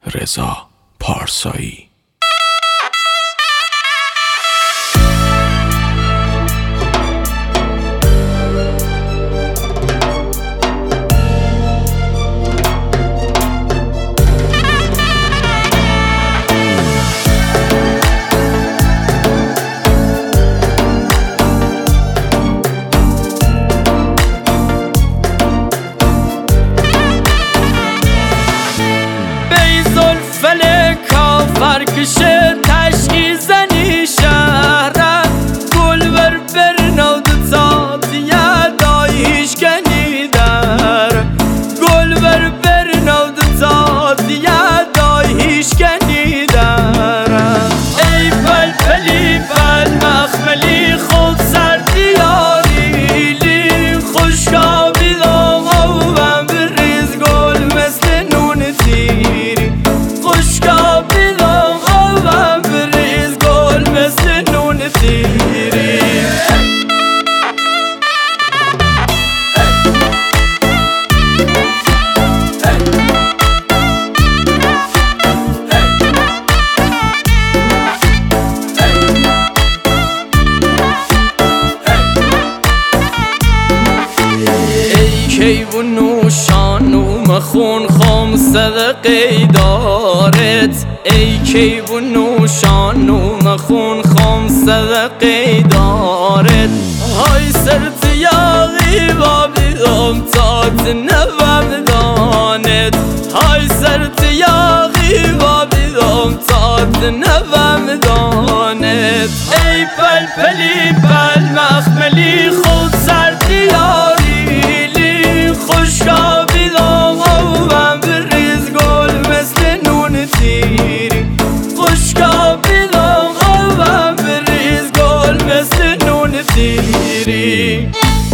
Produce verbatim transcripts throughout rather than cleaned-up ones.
رضا پارسایی. فرکشه تشکی زنی شهره گل بر برنو دزاد یادای هیچ کنی در گل بر برنو دزاد یادای هیچ کنی در ای بل بلی بل مخملی خود سردی یاری لی خوشگاه بیدام او بم بریز گل مثل نون تیری خوشگاه کیو نوشان و مخون خام صدقه دارت ای کیو نوشان و مخون خام صدقه دارت های سرت یاغی با بیدام تات نبم دانت های سرت یاغی با بیدام تات نبم دانت ای پل پلی پل مخملی خود سرت یاری خوشگاه بیدام او بم بریز گل مثل نون تیری خوشگاه بیدام او بم بریز گل مثل نون تیری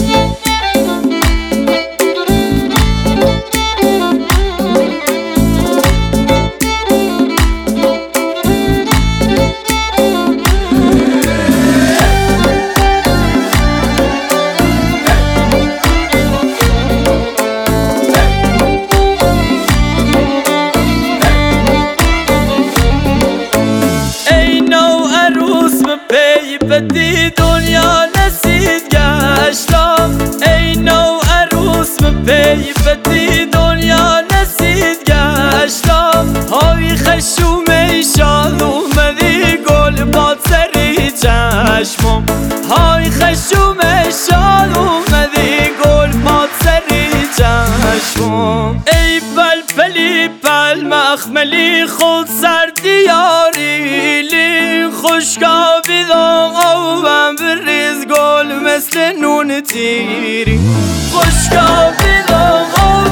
بدی دنیا نسید گشتم ای نو عروس پی بدی دنیا نسید گشتم های خشوم ایشان اومدی گل باد سری چشمم های خشوم ایشان اومدی گل باد سری چشمم ای بل پلی بل مخملی خود سردی یاری لی خوشگاه بیدام او بم بریز گل مثل نون تیری خوشگاه بیدام